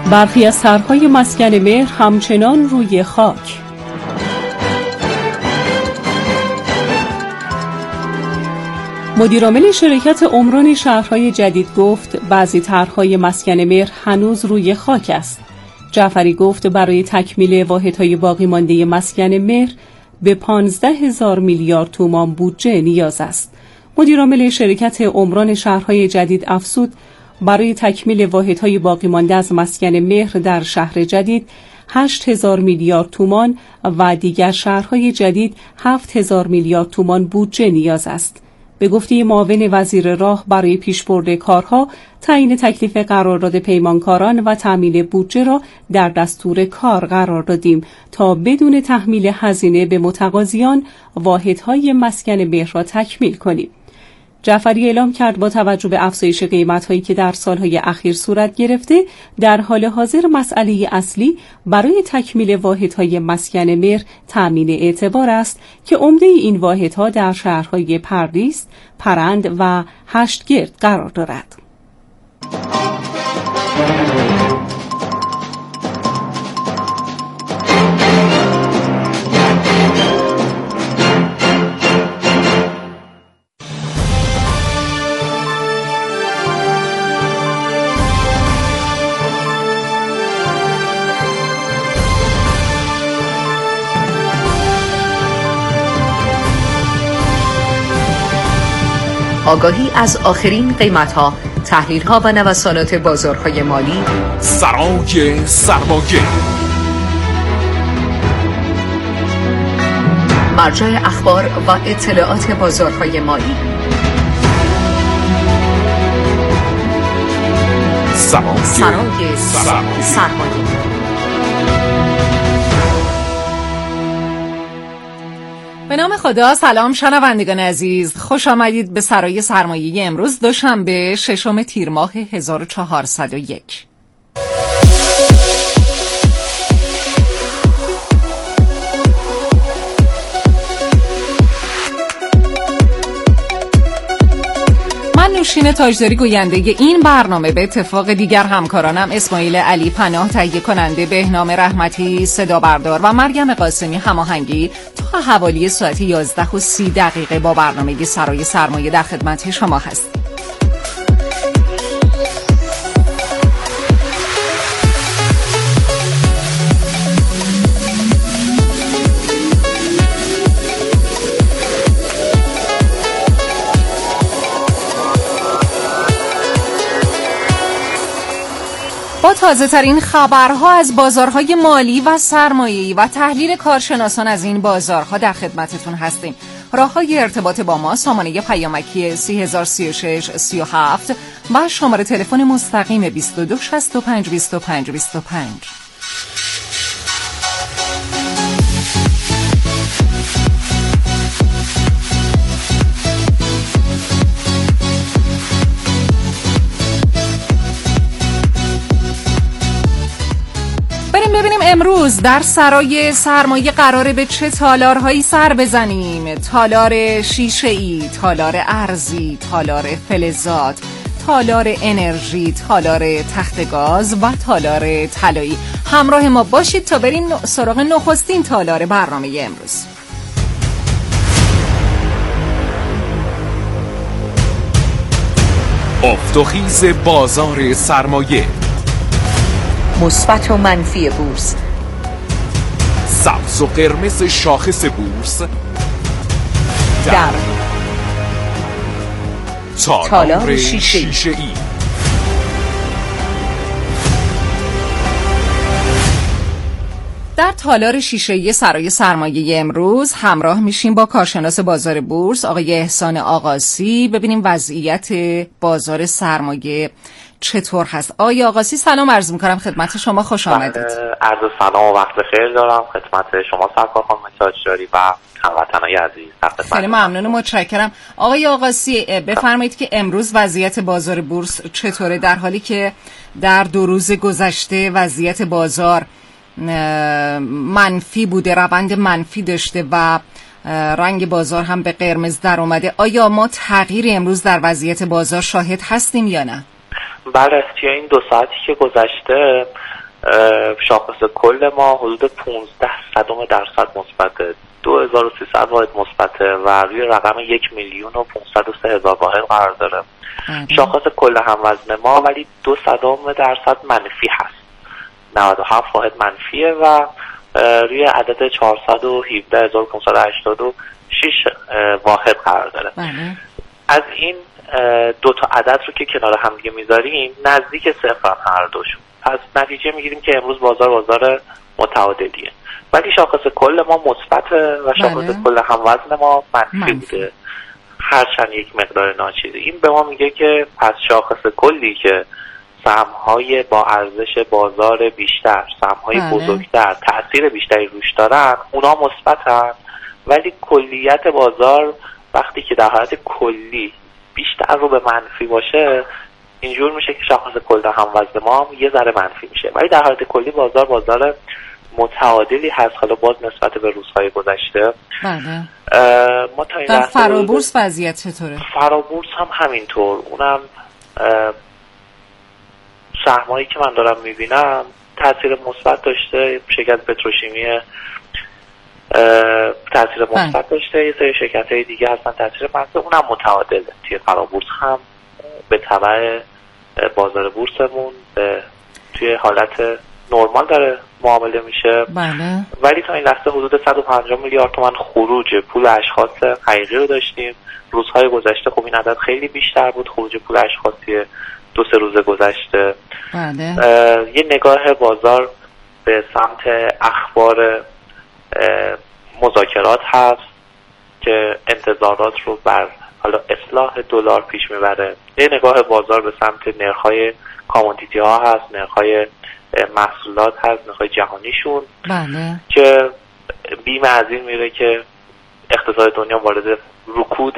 برخی از طرح‌های مسکن مهر همچنان روی خاک. مدیرعامل شرکت عمران شهرهای جدید گفت بعضی طرح‌های مسکن مهر هنوز روی خاک است. جعفری گفت برای تکمیل واحدهای باقی مانده مسکن مهر به 15,000 میلیارد تومان بودجه نیاز است. مدیرعامل شرکت عمران شهرهای جدید افزود برای تکمیل واحدهای باقی مانده از مسکن مهر در شهر جدید 8,000 میلیارد تومان و دیگر شهرهای جدید 7,000 میلیارد تومان بودجه نیاز است. به گفته معاون وزیر راه برای پیشبرد کارها، تعیین تکلیف قرارداد پیمانکاران و تامین بودجه را در دستور کار قرار دادیم تا بدون تحمیل هزینه به متقاضیان واحدهای مسکن مهر را تکمیل کنیم. جعفری اعلام کرد با توجه به افزایش قیمت‌هایی که در سالهای اخیر صورت گرفته، در حال حاضر مسئله اصلی برای تکمیل واحدهای مسکن مهر تامین اعتبار است که عمده این واحدها در شهرهای پردیس، پرند و هشتگرد قرار دارد. آگاهی از آخرین قیمت‌ها، تحلیل‌ها و نوسانات بازارهای مالی. سرای سرمایه، مرجع اخبار و اطلاعات بازارهای مالی. سرای سرمایه. به نام خدا. سلام شنوندگان عزیز، خوش آمدید به سرای سرمایه امروز دوشنبه 6 تیر ماه 1401. نوشین تاجداری گوینده این برنامه به اتفاق دیگر همکارانم اسماعیل علی پناه تهیه کننده، بهنام رحمتی صدا بردار و مریم قاسمی هماهنگی تا حوالی ساعت 11:30 با برنامه سرای سرمایه در خدمت شما هست. با تازه ترین خبرها از بازارهای مالی و سرمایه‌ای و تحلیل کارشناسان از این بازارها در خدمتتون هستیم. راه‌های ارتباط با ما سامانه پیامکی 3036 37 و شماره تلفن مستقیم 22 65 25 25. ببینیم امروز در سرای سرمایه قراره به چه تالارهایی سر بزنیم. تالار شیشه‌ای، تالار ارزی، تالار فلزات، تالار انرژی، تالار تخت گاز و تالار طلایی. همراه ما باشید تا بریم سراغ نخستین تالار برنامه امروز. افت و خیز بازار سرمایه، مثبت و منفی بورس، سبز و قرمز شاخص بورس در تالار شیشه‌ای. در تالار شیشه‌ای سرای سرمایه امروز همراه میشیم با کارشناس بازار بورس آقای احسان آقاسی، ببینیم وضعیت بازار سرمایه چطور هست. آقای آقاسی سلام عرض می‌کنم خدمت شما، خوش آمدید. عرض سلام و وقت بخیر دارم خدمت شما سرکار خانم تاجداری و هموطنان عزیز. خیلی ممنون و متشکرم. آقای آقاسی بفرمایید که امروز وضعیت بازار بورس چطوره، در حالی که در 2 روز گذشته وضعیت بازار منفی بوده، روند منفی داشته و رنگ بازار هم به قرمز در اومده. آیا ما تغییری امروز در وضعیت بازار شاهد هستیم یا نه؟ بله، توی این 2 ساعتی که گذشته شاخص کل ما حدود 15% مثبته، 2300 واحد مثبته و روی رقم 1,503,000 واحد قرار داره. شاخص کل هموزن ما ولی 0.2% منفی هست، 97 واحد منفیه و روی عدد 417,586 واحد قرار داره. از این 2 تا عدد رو که کنار هم دیگه میذاریم نزدیک صفر هر دوشون، پس نتیجه میگیریم که امروز بازار متعادلیه، ولی شاخص کل ما مثبته و شاخص کل هموزن ما منفی بوده، هرچند یک مقدار ناچیزی. این به ما میگه که پس شاخص کلی که سهم‌های با ارزش بازار بیشتر، سهم‌های بزرگتر تأثیر بیشتری روش دارن، اونا مثبتن، ولی کلیت بازار وقتی که در حالت کلی بیشتر رو به منفی باشه اینجور میشه که شاخص کل هموزن ما هم یه ذره منفی میشه، ولی در حالت کلی بازار متعادلی هست. حالا باز نسبت به روزهای گذشته ما تا این در فرابورس وضعیت چطوره؟ فرابورس هم همینطور، اونم سهمایی که من دارم میبینم تاثیر مثبت داشته، شرکت پتروشیمی تاثیر مثبت داشته، یه سری شرکت‌های دیگه هستن تاثیر منفی، اونم متعادله. توی فرابورس هم به تبع بازار بورسمون توی حالت نرمال داره معامله میشه. ولی تا این لحظه حدود 150 میلیارد تومان خروج پول اشخاص حقیقی رو داشتیم. روزهای گذشته خب این عدد خیلی بیشتر بود، خروج پول اشخاصی 2-3 روز گذشته. یه نگاه بازار به سمت اخبار مذاکرات هست که انتظارات رو بر حالا اصلاح دلار پیش میبره. یه نگاه بازار به سمت نرخ‌های کامودیتی ها هست، نرخ‌های محصولات هست، نرخ‌های جهانیشون که بیم از این میره که اقتصاد دنیا وارد رکود،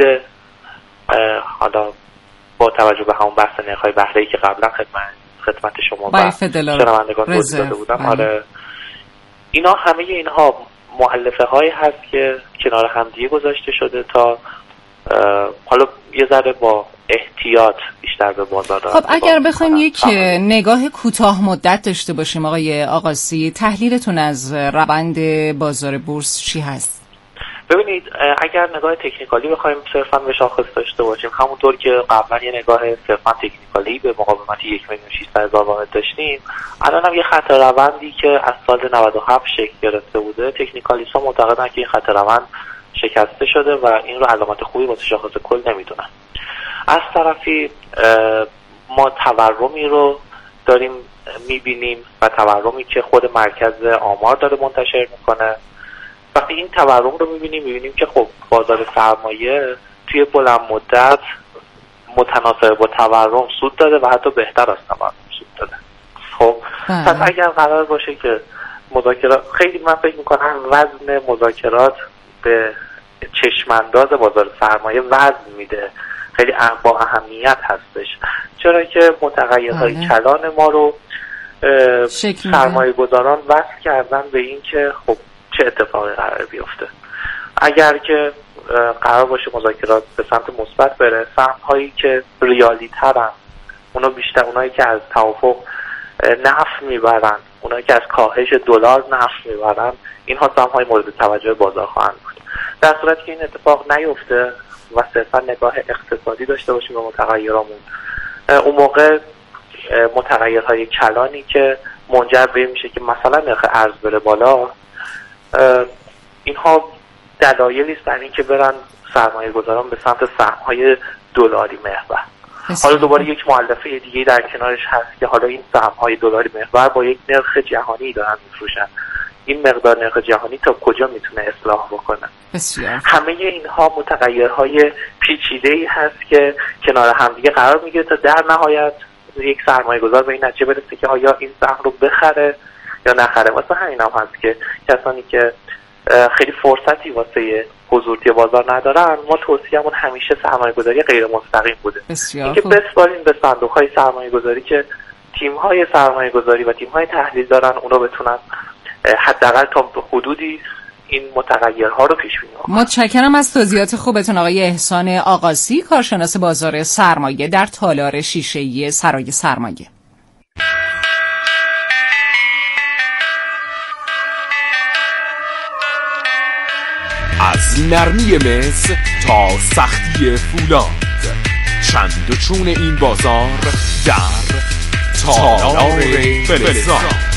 حالا با توجه به همون بحث نرخ‌های بهره‌ای که قبلا خدمت شما و شنوندگان توضیح داده بودم. آره، اینا همه اینها مؤلفه هایی هست که کنار همدیگه گذاشته شده تا حالا یه ذره با احتیاط بیشتر به بازار. خب اگر بخوایم یک نگاه کوتاه مدت داشته باشیم آقای آقاسی، تحلیلتون از روند بازار بورس چی هست؟ ببینید، اگر نگاه تکنیکالی بخوایم صرفا به شاخص داشته باشیم، همونطور که قبلا یه نگاه صرفا تکنیکالی به مقاومت 1,600,000 واحد داشتیم، الان هم یه خط روندی که از سال 97 شکل گرفته بوده، تکنیکالیست‌ها معتقدن که این خط روند شکسته شده و این رو علامت خوبی واسه شاخص کل نمیدونن. از طرفی ما تورمی رو داریم میبینیم و تورمی که خود مرکز آمار داره منتشر میکنه. وقتی این تورم رو میبینیم که خب بازار سرمایه توی بلند مدت متناسب با تورم سود داده و حتی بهتر از تورم سود داده. خب پس اگر قرار باشه که مذاکرات، خیلی من فکر میکنم وزن مذاکرات به چشمانداز بازار سرمایه وزن میده، خیلی با اهمیت هستش، چرا که متغیرهای کلان ما رو سرمایه گذاران وصل کردن به این که خب چه اتفاقی قرار بیفته. اگر که قرار باشه مذاکرات به سمت مثبت بره، سهم‌هایی که ریالی ترن، اونا بیشتر، اونایی که از توافق نفع میبرن، اونایی که از کاهش دلار نفع میبرن، اینها سهم‌های مورد توجه بازار خواهند بود. در صورتی که این اتفاق نیفته و صرفا نگاه اقتصادی داشته باشیم به متغیرامون، اون موقع متغیرهای کلانی که منجر به این میشه که مثلا نرخ ارز بره بالا، اینها دلایلی است برای اینکه برن سرمایه گذاران به سمت سهم‌های دلاری محور. حالا دوباره یک مؤلفه دیگه در کنارش هست که حالا این سهم‌های دلاری محور با یک نرخ جهانی دارن میفروشن، این مقدار نرخ جهانی تا کجا میتونه اصلاح بکنه؟ بسیار. همه اینها متغیرهای پیچیده‌ای هست که کنار همدیگه قرار میگیره تا در نهایت یک سرمایه گذار به این نتیجه برسه که آیا این سهم رو بخره یا نخره. واسه همین هم هست که کسانی که خیلی فرصتی واسه حضور توی بازار ندارن، ما توصیه‌مون همیشه سرمایه گذاری غیر مستقیم بوده، اینکه بسپاریم به صندوق‌های سرمایه گذاری که تیم‌های سرمایه گذاری و تیم‌های تحلیل دارن، اونا بتونن حداقل تا حدودی این متغیرها رو پیش بینی کنیم. متشکرم از توضیحات خوبتون آقای احسان آغاسی، کارشناس بازار سرمایه در تالار شیشه‌ای سرای سرمایه. از نرمی مس تا سختی فولاد، چند و چون این بازار در تالار فلزات.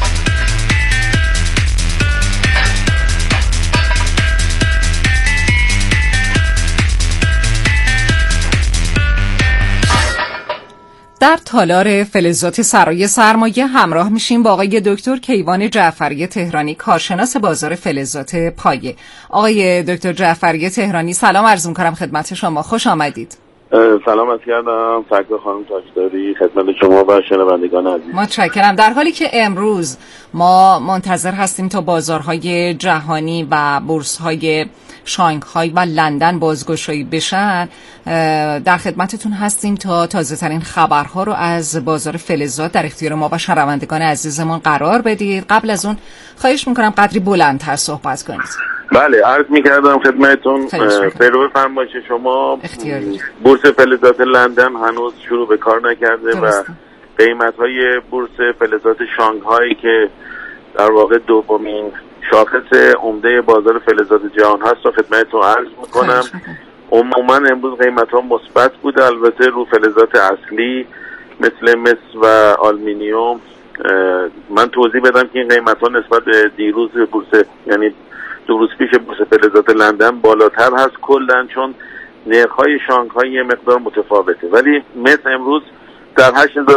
در تالار فلزات سرای سرمایه همراه میشیم با آقای دکتر کیوان جعفری تهرانی، کارشناس بازار فلزات پایه. آقای دکتر جعفری تهرانی سلام عرض می‌کنم خدمت شما، خوش آمدید. سلام عرض کردم فردا خانم تاجداری، خدمت شما و شنوندگان عزیز. متشکرم. در حالی که امروز ما منتظر هستیم تا بازارهای جهانی و بورس‌های شانگهای و لندن بازگشایی بشن، در خدمتتون هستیم تا تازه ترین خبرها رو از بازار فلزات در اختیار ما و شنوندگان عزیزمون قرار بدید. قبل از اون خواهش میکنم قدری بلندتر صحبت کنید. بله، عرض میکردم خدمتتون پیرو فرمایش شما، بورس فلزات لندن هنوز شروع به کار نکرده و قیمت‌های بورس فلزات شانگهای که در واقع دومین شاخص عمده بازار فلزات جهان هست و خدمتتون عرض میکنم. عموما امروز قیمت‌ها مثبت بوده، البته رو فلزات اصلی مثل مس و آلومینیوم. من توضیح بدم که این قیمت‌ها نسبت به دیروز بورس، یعنی 2 روز پیش بورس فلزات لندن بالاتر هست کلاً، چون نرخ‌های شانگهای یه مقدار متفاوته. ولی مس امروز در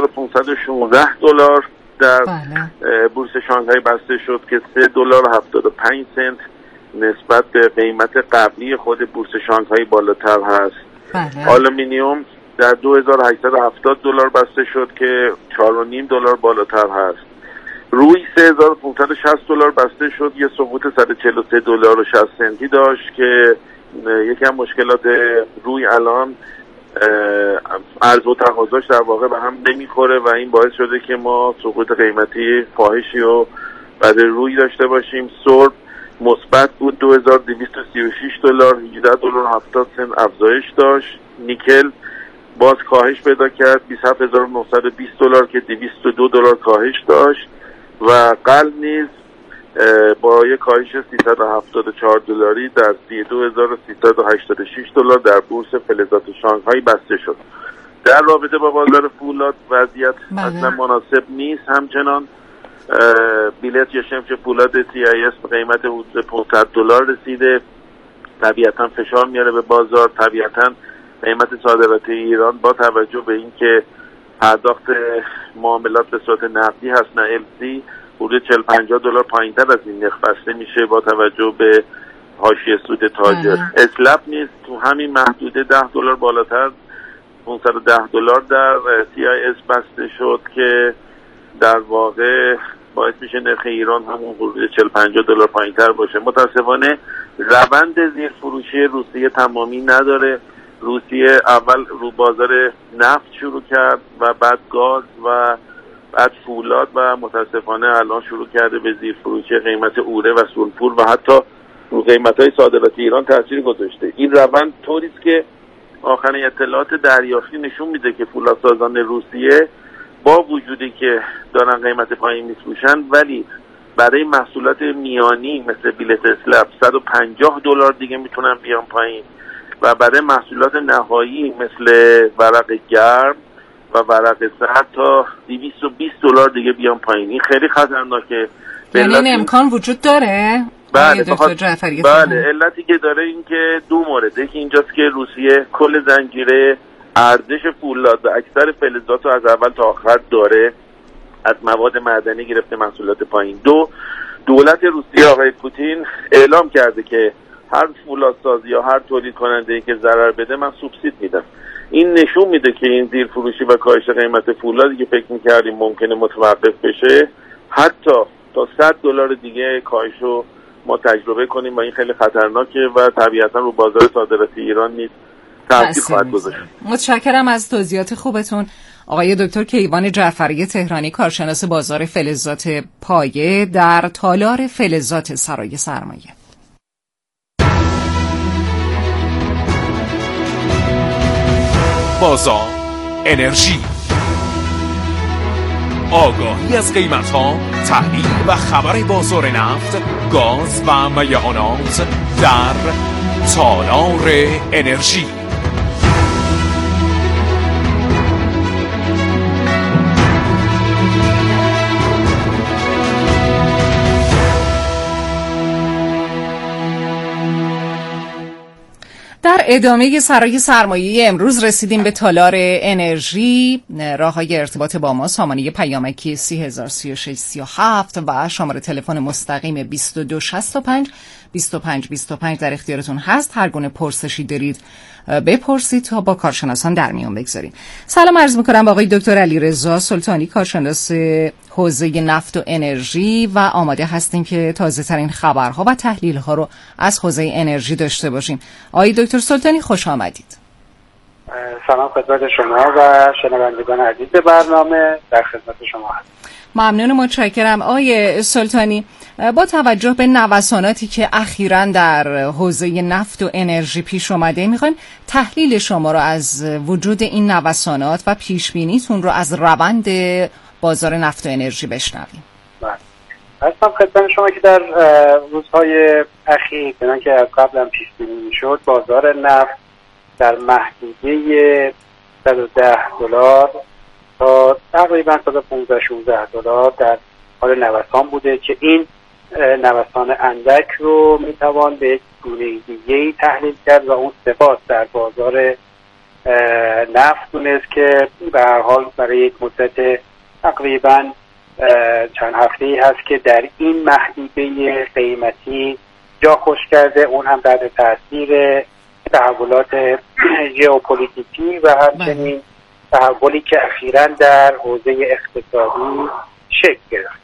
$8,516 در بورس شانگهای بسته شد که $3.75 نسبت به قیمت قبلی خود بورس شانگهای بالاتر هست. آلومینیوم در $2,870 بسته شد که $4.5 بالاتر هست. روی $3,560 بسته شد، یه سقوط $143.60 داشت که یکم مشکلات روی الان عرض و تقاضاش در واقع به هم نمیخوره و این باعث شده که ما سقوط قیمتی فاحشی رو بعد روی داشته باشیم. سرب مثبت بود، $2,236 $18.70 افزایش داشت. نیکل باز کاهش پیدا کرد، $27,920 که $202 کاهش داشت و قل نیز با یک کاهش $374 در $32,386 در بورس فلزات شانگهای بسته شد. در رابطه با بازار فولاد وضعیت اصلا مناسب نیست. همچنان بیلت یا شمش فولاد CIS به قیمت حدود $500 رسیده، طبیعتا فشار میاره به بازار. طبیعتا قیمت صادراتی ایران با توجه به اینکه پرداخت معاملات به صورت نقدی هست نه LC، حدود $40-50 پایین‌تر از این نرخ بسته میشه با توجه به حاشیه سود تاجر. اسلپ نیست تو همین محدوده $10 بالاتر $510 در CIS بسته شد که در واقع باعث میشه نرخ ایران همون حدود $40-50 پایین‌تر باشه. متاسفانه روند زیر فروشی روسیه تمامی نداره. روسیه اول رو بازار نفت شروع کرد و بعد گاز و بعد فولاد و متاسفانه الان شروع کرده به زیر فروشی قیمت اوره و سولفور و حتی رو قیمت‌های صادراتی ایران تاثیر گذاشته. این روند طوری است که آخرین اطلاعات دریافتی نشون میده که فولادسازان روسیه با وجودی که دارن قیمت پایین می‌فروشن ولی برای محصولات میانی مثل بیلت اسلپ $150 دیگه میتونن بیان پایین و برای محصولات نهایی مثل ورق گرم و ورق سرد تا $220 دیگه بیان پایین. این خیلی خطرناکه. یعنی این امکان وجود داره؟ بله علتی که داره این که دو مورده که اینجاست که روسیه کل زنجیره ارزش فولاد و اکثر فلزات رو از اول تا آخر داره، از مواد معدنی گرفته محصولات پایین. دولت روسیه آقای پوتین اعلام کرده که هر فولادساز یا هر تولید کننده که ضرر بده من سوبسید میدم. این نشون میده که این زیر فروشی و کاهش قیمت فولادی که فکر میکردیم ممکنه متوقف بشه حتی تا $100 دیگه کاهش رو ما تجربه کنیم و این خیلی خطرناکه و طبیعتا رو بازار صادراتی ایران نیز تاثیر خواهد گذاشت. متشکرم از توضیحات خوبتون آقای دکتر کیوان جعفری تهرانی، کارشناس بازار فلزات پایه در تالار فلزات سرای سرمایه. بازار انرژی. آگاهی از قیمت‌ها، تحلیل و خبر بازار نفت، گاز و میعانات در تالار انرژی. در ادامه سرای سرمایه امروز رسیدیم به تالار انرژی. راه‌های ارتباط با ما سامانه پیامکی 303637 و شماره تلفن مستقیم 2265 2525 در اختیارتون هست. هر گونه پرسشی دارید بپرسید تا با کارشناسان در میان بگذاریم. سلام عرض می‌کنم به آقای دکتر علیرضا سلطانی، کارشناس حوزه نفت و انرژی، و آماده هستیم که تازه‌ترین خبرها و تحلیل‌ها رو از حوزه انرژی داشته باشیم. آقای دکتر سلطانی خوش آمدید. سلام خدمت شما و شنوندگان عزیز برنامه، در خدمت شما هستم. ممنون، متشکرم. آقای سلطانی، با توجه به نوساناتی که اخیراً در حوزه نفت و انرژی پیش اومده، میخوایم تحلیل شما رو از وجود این نوسانات و پیشبینیتون رو از روند بازار نفت و انرژی بشنویم. هستم خدمت شما که در روزهای اخیر چنانکه که از قبل هم پیشبینی میشد، بازار نفت در محدوده $110 تا تقریبا $15-16 در حال نوسان بوده که این نوسان اندک رو میتوان به یک گونه دیگه‌ای تحلیل کرد و اون ثبات در بازار نفت دونست که به هر حال برای یک مدت تقریبا چند هفته‌ای هست که در این محدوده قیمتی جا خوش کرده، اون هم در تاثیر تحولات ژئوپلیتیکی و همچنین تحولی که اخیراً در حوزه اقتصادی شکل گرفت.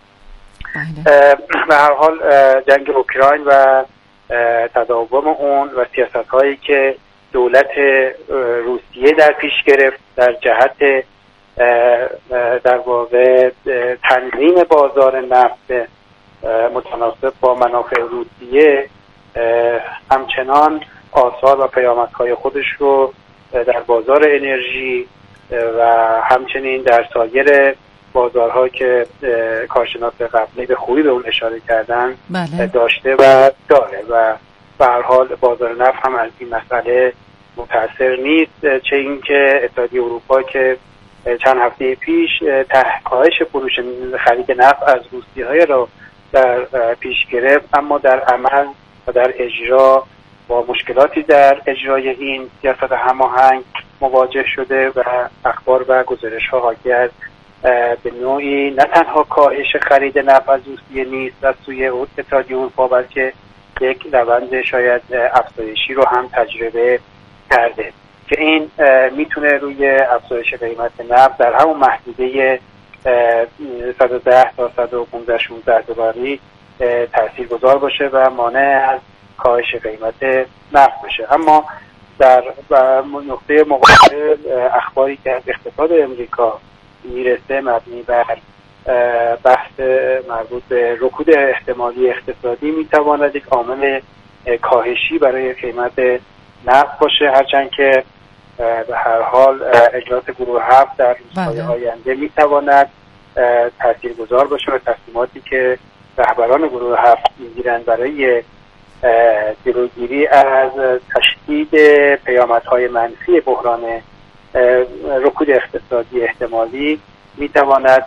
به هر حال جنگ اوکراین و تداوم اون و سیاست‌هایی که دولت روسیه در پیش گرفت در جهت در واقع تنظیم بازار نفت متناسب با منافع روسیه همچنان آثار و پیامدهای خودش رو در بازار انرژی و همچنین در سایر بازارها که کارشناس قبلی به خوبی به اون اشاره کردن داشته و داره و به هر حال بازار نفت هم از این مسئله متأثر نیست، چه اینکه اتحادیه اروپا که چند هفته پیش کاهش فروش خرید نفت از روسیه‌های را در پیش گرفت، اما در عمل و در اجرا با مشکلاتی در اجرای این سیاست هماهنگ مواجه شده و اخبار و گزارش‌ها حاکی از به نوعی نه تنها کاهش خرید نفت از روسیه نیست از سوی اتحادیه اروپا، بلکه یک روند شاید افزایشی رو هم تجربه کرده که این میتونه روی افزایش قیمت نفت در همون محدوده 110 تا 115-16 دلاری تاثیرگذار باشه و مانع از کاهش قیمت نفت بشه. اما در نقطه مقابل اخباری که از اقتصاد امریکا میرسه مبنی بر بحث مربوط به رکود احتمالی اقتصادی میتواند یک عامل کاهشی برای قیمت نفت باشه، هرچند که به هر حال اجلاس گروه 7 در روزهای آینده میتواند تاثیرگذار باشه و تصمیماتی که رهبران گروه 7 میگیرند برای جلوگیری از تشدید پیامدهای منفی بحران رکود اقتصادی احتمالی میتواند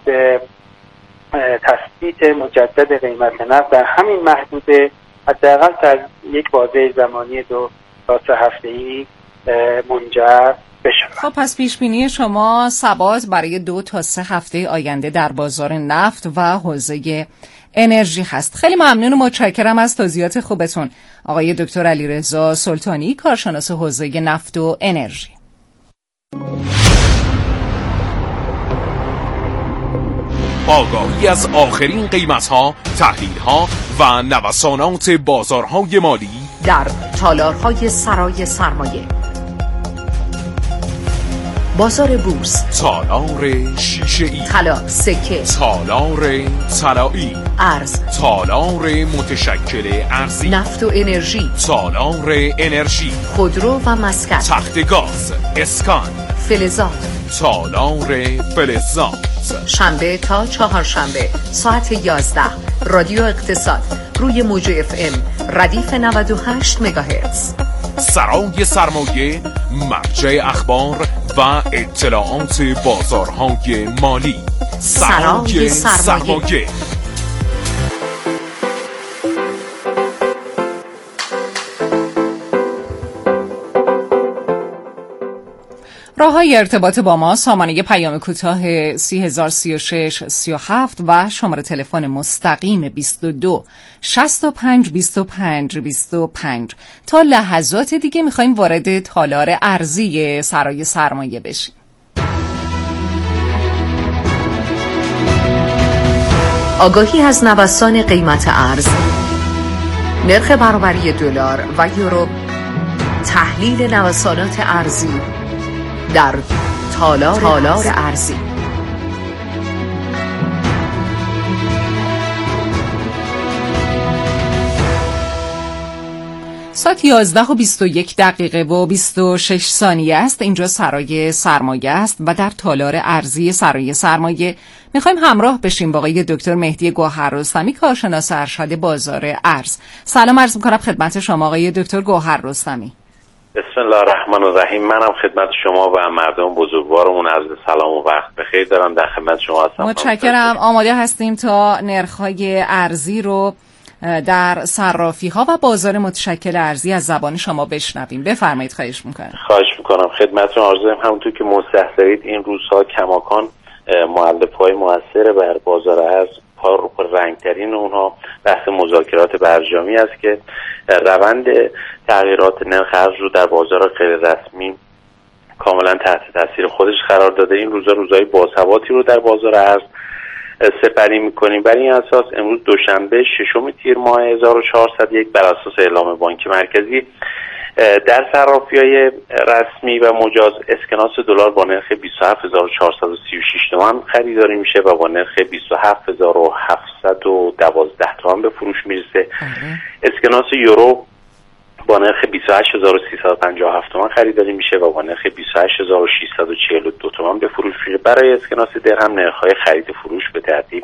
تثبیت مجدد قیمت نفت در همین محدوده حداقل در یک بازه زمانی 2 تا 3 هفته‌ای منجر بشه. خب پس پیشبینی شما ثبات برای 2 تا 3 هفته آینده در بازار نفت و حوزه انرژی هست. خیلی ممنون و متشکرم از توضیحات خوبتون آقای دکتر علیرضا سلطانی، کارشناس حوزه نفت و انرژی. آگاهی از آخرین قیمت‌ها، تحلیل‌ها و نوسانات بازارهای مالی در تالارهای سرای سرمایه. بازار بورس، تالار شیشه‌ای، طلا، سکه، تالار طلایی، ارز، تالار متشکل ارزی، نفت و انرژی، تالار انرژی، خودرو و مسکن، تخت گاز، اسکان، فلزات، تالار فلزات. شنبه تا چهارشنبه ساعت 11 رادیو اقتصاد روی موج FM ردیف 98 مگاهرتز. سرای سرمایه، مرجع اخبار و اطلاعات بازارهای مالی. سرای سرمایه. راه‌های ارتباط با ما: سامانه پیام کوتاه 3036 37 و شماره تلفن مستقیم 22 65 25 25. تا لحظات دیگه می‌خوایم وارد تالار ارزی سرای سرمایه بشیم. آگاهی از نوسان قیمت ارز، نرخ برابری دلار و یورو، تحلیل نوسانات ارزی در تالار ارزی. ساعت 11:21 و 26 ثانیه است. اینجا سرای سرمایه است و در تالار ارزی سرای سرمایه میخوایم همراه بشیم با آقای دکتر مهدی گوهررستمی، کارشناس ارشد بازار ارز. سلام عرض میکنم خدمت شما آقای دکتر گوهررستمی. بسم الله الرحمن الرحیم. منم خدمت شما و مردم بزرگوارمون عرض سلام و وقت بخیر دارم. در خدمت شما هستم. متشکرم. آماده هستیم تا نرخ‌های ارزی رو در صرافی‌ها و بازار متشکل ارزی از زبان شما بشنویم. بفرمایید. خواهش میکنم. خواهش میکنم. خدمتتون عرض دارم همونطور که مستحضرید این روزها کماکان مؤلفه‌های مؤثر بر بازار ارز رنگترین اونها بحث مذاکرات برجامی است که روند تغییرات نرخ ارز رو در بازار غیر رسمی کاملا تحت تاثیر خودش قرار داده. این روزها روزهای باثباتی رو در بازار ارز سپری میکنیم. بر این اساس امروز دوشنبه 6 تیر ماه 1401 بر اساس اعلام بانک مرکزی در صرافی‌های رسمی و مجاز اسکناس دلار با نرخ 27436 تومان خریداری میشه و با نرخ 27712 تومان به فروش میرسه. اسکناس یورو با نرخ 28357 تومان خریداری میشه و با نرخ 28642 تومان به فروش میره. برای اسکناس درهم نرخ‌های خرید فروش به ترتیب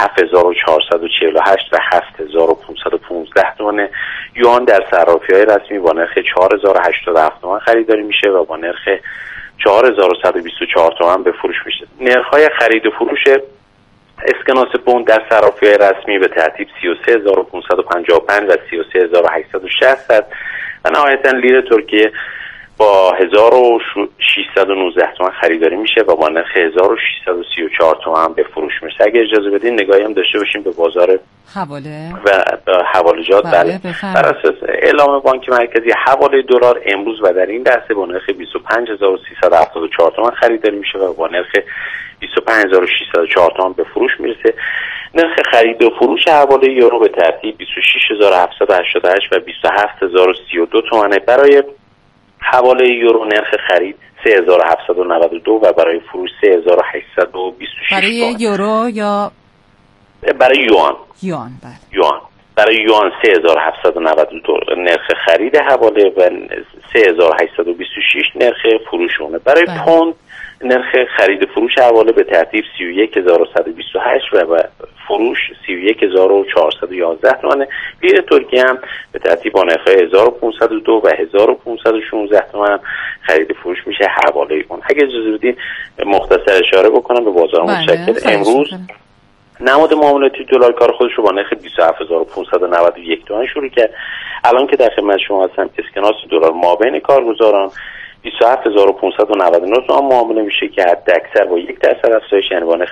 7448 و 7515 تومان. یوان در صرافی‌های رسمی با نرخ 4087 تومان خریداری میشه و با نرخ 4124 تومان به فروش میشه. نرخ‌های خرید و فروش اسکناس پوند در صرافی‌های رسمی به ترتیب 33555 و 33860 و نهایتاً لیر ترکیه با 1619 تومان خریداری میشه و با نرخ 1634 تومان به فروش میشه. اگه اجازه بدین نگاهی هم داشته باشیم به بازار حواله و حوالجات. بله. بر اساس اعلام بانک مرکزی حواله دلار امروز و در این لحظه با نرخ 25374 تومان خریداری میشه و با نرخ 25604 تومان به فروش میرسه. نرخ خرید و فروش حواله یورو به ترتیب 26788 و 27032 تومانه. برای حواله یورو نرخ خرید 3792 و برای فروش 3826. برای یورو یا برای یوان؟ یوان. بله. یوان. برای یوان 3792 نرخ خرید حواله و 3826 نرخ فروش اونه. برای پوند نرخ خرید فروش حواله به ترتیب 31128 و فروش 31411 تومانه. لیر ترکیه هم به ترتیب با نرخ 1502 و 1516 تومان خرید فروش میشه حواله اون. اگه اجازه بدین مختصر اشاره بکنم به بازار متشکل. امروز نماد معاملاتی دلار کار خودش رو با نرخ 27591 تومان شروع کرد. الان که در خدمت شما هستم اسکناس دلار مابین کارگزاران 27599 تومان معامله میشه که حد اکثر با 1% افزایش یعنی با نرخ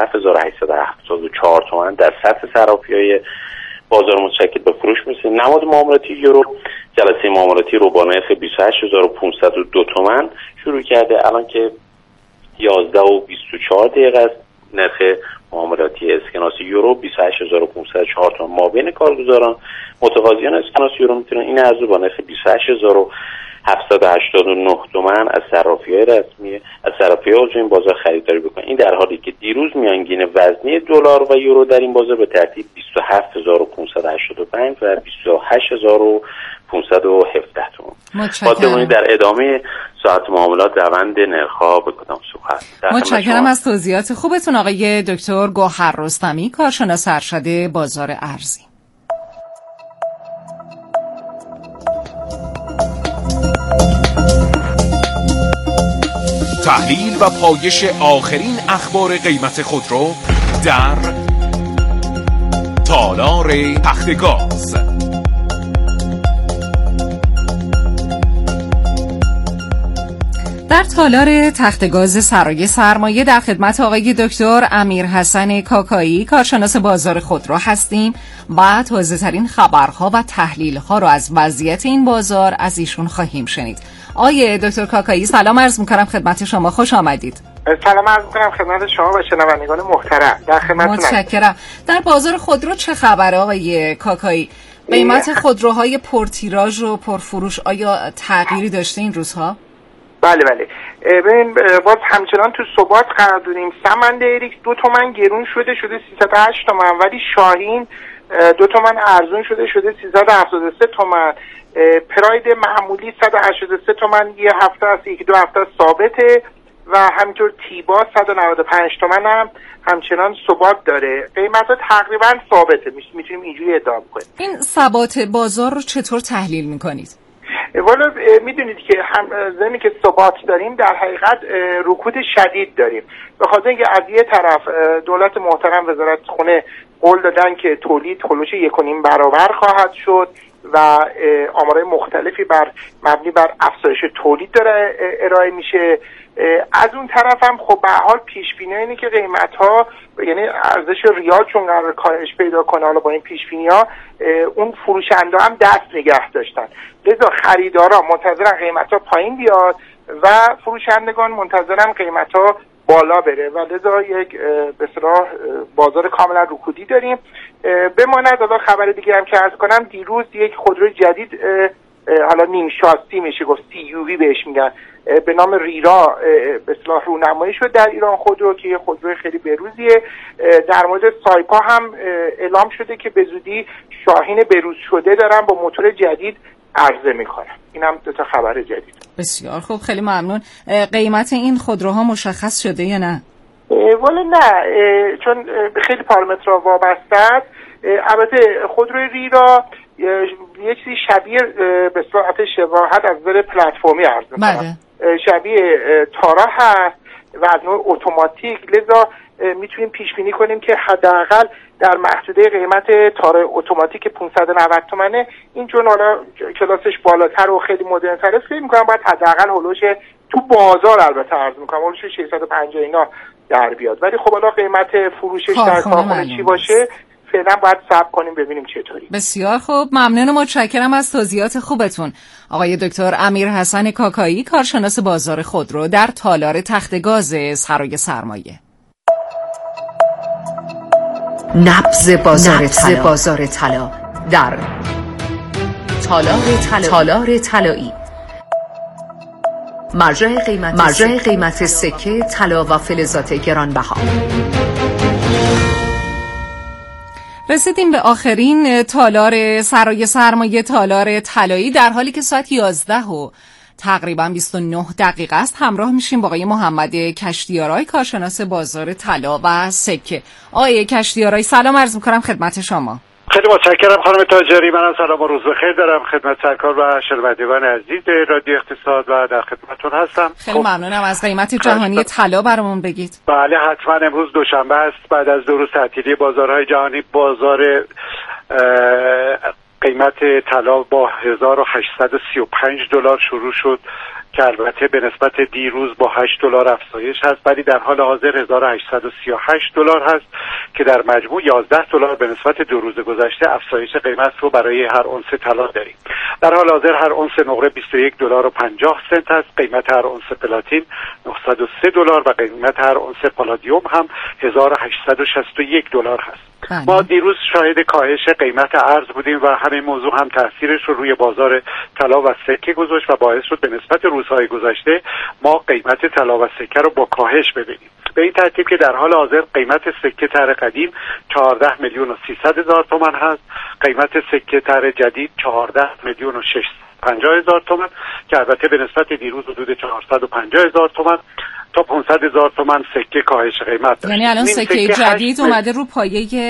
27874 تومان در سطح صرافی‌های بازار متشکل به فروش میرسه. نماد معاملاتی یورو جلسه معاملاتی رو با نرخ 28502 تومان شروع کرده. الان که 11:24 است. نرخ معاملاتی اسکناس اسکناس یورو 28504 تومان. مابین کارگزاران متقاضیان اسکناس یورو میتونن این ارز با نرخ 28789 تومان از صرافی‌های رسمی از صرافی‌های عضو این بازار خریداری بکنن. این در حالی که دیروز میانگین وزنی دلار و یورو در این بازار به ترتیب 27585 و 28517 تومان. متشکرم. در ادامه ساعت معاملات روند نرخ‌ها به کدام سو هست. متشکرم از توضیحات خوبتون آقای دکتر گوهر رستمی، کارشناس ارشد بازار ارزی. تحلیل و پایش آخرین اخبار قیمت خودرو در تالار تختگاز. در تالار تختگاز سرای سرمایه در خدمت آقای دکتر امیرحسن کاکایی، کارشناس بازار خودرو هستیم و تازه‌ترین خبرها و تحلیل‌ها رو از وضعیت این بازار از ایشون خواهیم شنید. آقای دکتر کاکایی سلام عرض می‌کنم خدمت شما، خوش آمدید. سلام عرض می‌کنم خدمت شما و شنوندگان محترم. در خدمتتونم. متشکرم. در بازار خودرو چه خبره آقای کاکایی؟ قیمت خودروهای پرتیراژ و پرفروش آیا تغییری داشته این روزها؟ بله. ببین باز همچنان تو ثبات قرار داریم. سمند ایریکس 2 تومن گرون شده 308 تومن، ولی شاهین 2 تومن ارزون شده 373 تومن. پراید معمولی 183 تومن یه هفته است، 1-2 هفته ثابته و همینطور تیبا 195 تومن هم همچنان ثبات داره. قیمت‌ها تقریبا ثابته، میتونیم اینجوری ادعا کنیم. این ثبات بازار رو چطور تحلیل می‌کنید؟ والا میدونید که زمینی که ثبات داریم در حقیقت رکود شدید داریم، به خاطر اینکه از یه طرف دولت محترم وزارت خونه قول دادن که تولید هلوش 1.5 برابر خواهد شد و آمارهای مختلفی مبنی بر افزایش تولید داره ارائه میشه. از اون طرف هم خب به هر حال پیش بینی اینه که قیمت‌ها یعنی ارزش ریال چون قرار کاهش پیدا کنه، حالا با این پیش بینی‌ها اون فروشنده هم دست نگه داشتن، لذا خریدارا منتظرن قیمت‌ها پایین بیاد و فروشندگان منتظرن قیمت‌ها بالا بره و لذا یک به اصطلاح بازار کاملا رکودی داریم. بماند حالا خبر دیگه هم که عرض کنم، دیروز یک خودروی جدید حالا نیم شاسی میشه گفت CUV بهش میگن به نام ریرا به اصطلاح رونمایی شد در ایران خودرو که یه خودروی خیلی بروزیه. در مورد سایپا هم اعلام شده که به زودی شاهین بروز شده دارن با موتور جدید عرضه میکنن. این هم 2 تا خبر جدید. بسیار خوب، خیلی ممنون. قیمت این خودروها مشخص شده یا نه؟ والا نه، چون خیلی پارامترها وابسته است. البته خودروی ریرا یه چیزی شبیه به صورت شباهت از نظر پلتفرمی عرض می‌کنم، شبیه تارا هست و از نوع اتوماتیک، لذا میتونیم پیش بینی کنیم که حداقل در محدوده قیمت تارا اتوماتیک 590 تومنه این چون حالا کلاسش بالاتر و خیلی مدرن‌تره فکر می‌کنم باید حداقل هولوش تو بازار البته عرض می‌کنم هولوش 650 اینا در بیاد، ولی خب حالا قیمت فروشش در کارخونه چی باشه فعلا باید صبر کنیم ببینیم چطوری. بسیار خوب، ممنون و متشکرم از توضیحات خوبتون آقای دکتر امیرحسن کاکایی، کارشناس بازار خودرو در تالار تختگاز سرای سرمایه. نبض بازار طلا در تالار طلایی. مرجع قیمت سکه طلا و فلزات گرانبها. رسیدیم به آخرین تالار سرای سرمایه، تالار طلایی، در حالی که ساعت 11 و تقریبا 29 دقیقه است. همراه میشیم با آقای محمد کشتیارای، کارشناس بازار طلا و سکه. آقای کشتیارای سلام عرض می‌کنم خدمت شما. خیلی متشکرم خانم تاجری. منم سلام و روز بخیر دارم خدمت سرکار و شنوندگان عزیز رادیو اقتصاد و در خدمتتون هستم. خیلی ممنونم. از قیمت جهانی طلا برامون بگید. بله حتما. امروز دوشنبه است، بعد از 2 روز تعطیلی بازارهای جهانی بازار قیمت طلا با 1835 دلار شروع شد که البته به نسبت دیروز با $8 افزایش هست، ولی در حال حاضر 1838 دلار هست که در مجموع $11 به نسبت 2 روز گذشته افزایش قیمت رو برای هر اونس طلا داریم. در حال حاضر هر اونس نقره $21.50 هست، قیمت هر اونس پلاتین $903 و قیمت هر اونس پالادیوم هم $1861 هست. ما دیروز شاهد کاهش قیمت ارز بودیم و همین موضوع هم تاثیرش رو روی بازار طلا و سکه گذاشت و باعث شد به نسبت روزهای گذشته ما قیمت طلا و سکه رو با کاهش ببینیم. به این ترتیب که در حال حاضر قیمت سکه طرح قدیم 14,300,000 تومان هست، قیمت سکه طرح جدید 14,650,000 تومان که البته به نسبت دیروز حدود 450,000 تومان تا 500,000 تومان سکه کاهش قیمت داشت. یعنی الان سکه جدید اومده رو پایه